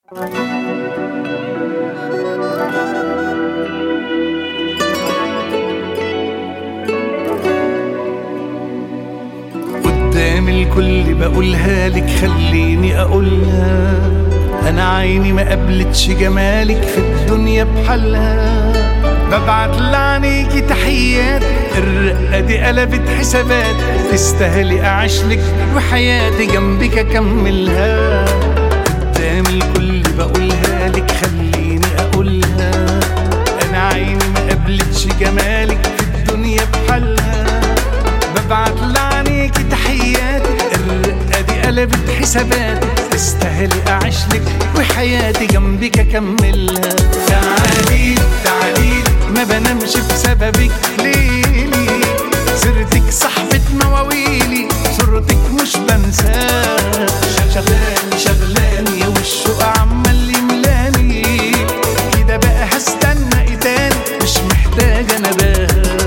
قدام الكل بقولها لك، خليني اقولها، انا عيني ما قبلتش جمالك في الدنيا بحالها. ببعت لعنيكي تحيات، الرقة دي قلبت حسابات، تستاهلي اعيشلك وحياتي جنبك اكملها. قدام الكل بقولها لك، خليني اقولها، انا عيني ما قبلتش جمالك في الدنيا بحالها. ببعت لعنيكي تحيات، الرقة دي قلبت حسابات، تستاهلي اعيشلك وحياتي جنبك اكملها. تعالي تعالي ما بنامش بسببك ليلي، سيرتك صاحبة مواويلي، صورتك مش بنساها. شغلاني والشوق عمال يملاني، كده بقى هستنى ايه تاني، مش محتاجة نباها.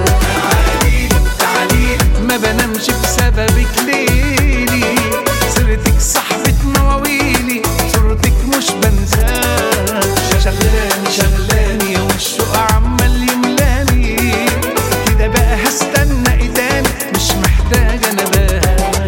تعالي ما بنامش بسببك ليلي، سيرتك صاحبة مواويلي، صورتك مش بنساها. شغلاني والشوق عمال يملاني، كده بقى هستنى ايه تاني، مش محتاجة نباها.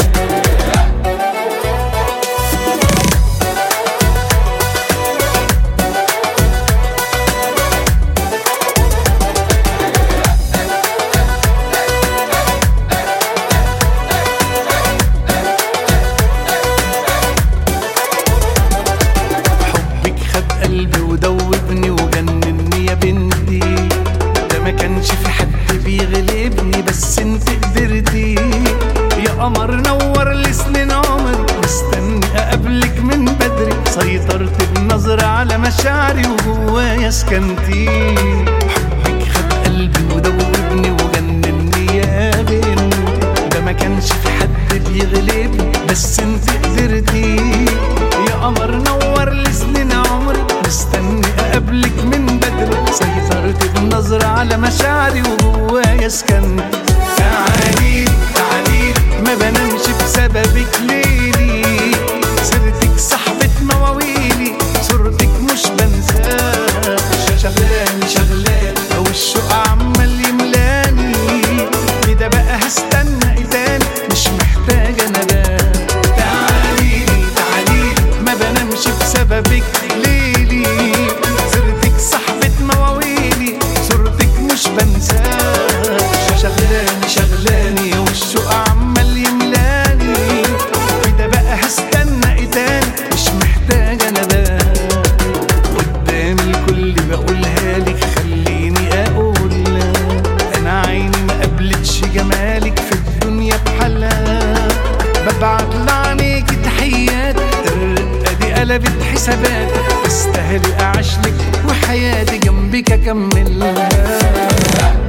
حبك خد قلبي ودوبني وجنني يا بنتي، ده ما كانش في حد بيغلبني بس انت قدرتي. يا قمر نور لي سنين عمر، مستني اقابلك من بدري، سيطرت بنظرة على مشاعري وجوايا سكنتي. حبك خد قلبي ودوبني وجنني يا بنتي، ده ما كانش في حد بيغلبني بس انت قدرتي. يا قمر نور لي سنين عمري، مستني اقابلك من بدري، سيطرت بنظرة على مشاعري وجوايا سكنت. تعالي ما بنامش بسببك ليلي، سيرتك صاحبة مواويلي، صورتك مش بنساها. شغلاني والشوق عمال يملاني، كده بقى هستنى ايه تاني، مش محتاجة نباها. تعالي ما بنامش بسببك ليلي، سيرتك صاحبة مواويلي، صورتك مش بنساها. شغلاني والشوق عمال يملاني، كده بقى هستنى ايه تاني، مش محتاجة نباها. قدام الكل بقولها لك، خليني اقولها، انا عيني ما قبلتش جمالك في الدنيا بحالها. ببعت لعنيكي تحيات، الرقة دي قلبت حسابات، تستاهلي اعيشلك وحياتي جنبك اكملها.